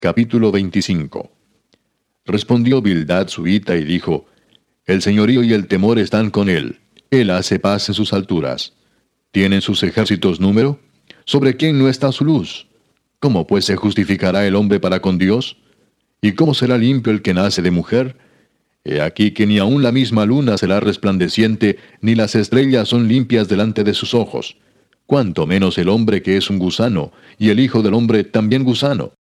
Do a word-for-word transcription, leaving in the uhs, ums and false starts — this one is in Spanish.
Capítulo veinticinco. Respondió Bildad subita y dijo: El señorío y el temor están con él. Él hace paz en sus alturas. ¿Tienen sus ejércitos número? ¿Sobre quién no está su luz? ¿Cómo pues se justificará el hombre para con Dios? ¿Y cómo será limpio el que nace de mujer? He aquí que ni aun la misma luna será resplandeciente, ni las estrellas son limpias delante de sus ojos. Cuanto menos el hombre que es un gusano, y el hijo del hombre también gusano.